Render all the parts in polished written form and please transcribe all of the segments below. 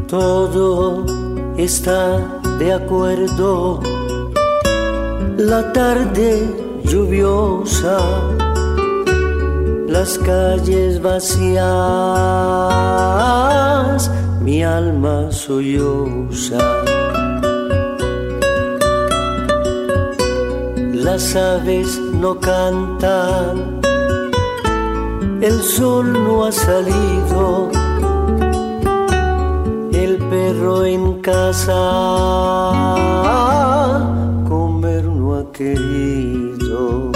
Todo está de acuerdo. La tarde lluviosa, las calles vacías, mi alma solloza. Las aves no cantan, el sol no ha salido, el perro en casa comer no ha querido.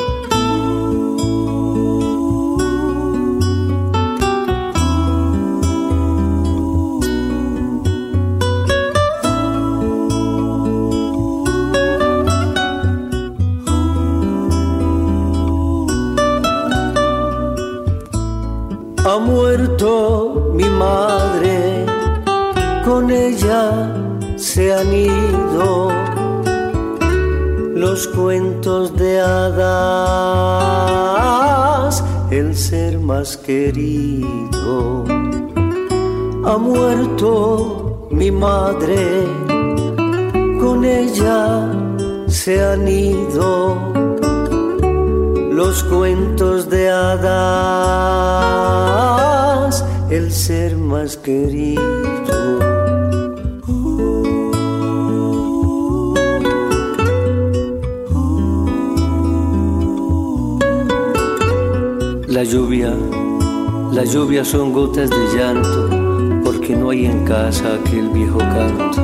Ha muerto mi madre, con ella se han ido los cuentos de hadas, el ser más querido. Ha muerto mi madre, con ella se han ido los cuentos de hadas, el ser más querido. La lluvia son gotas de llanto, porque no hay en casa aquel viejo canto.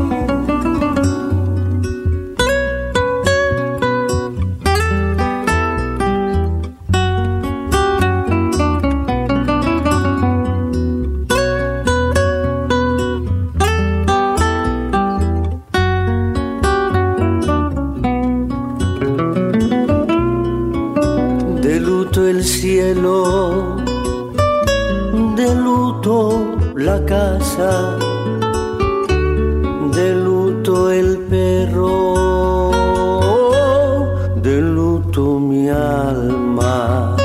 De luto el cielo, de luto la casa, de luto el perro, de luto mi alma.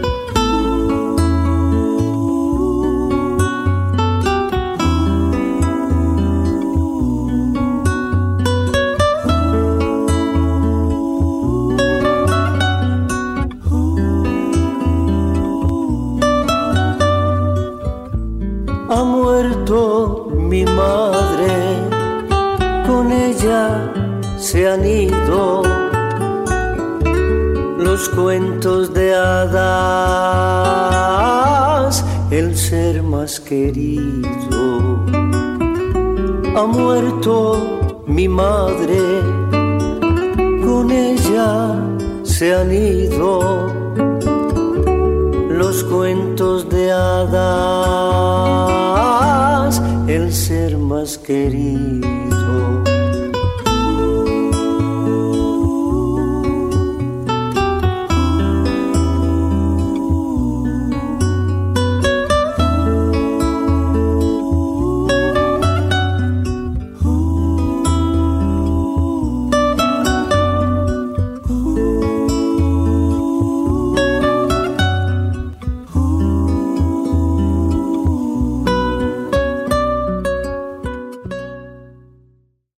Ha muerto mi madre, con ella se han ido los cuentos de hadas, el ser más querido. Ha muerto mi madre, con ella se han ido los cuentos de hadas, el ser más querido.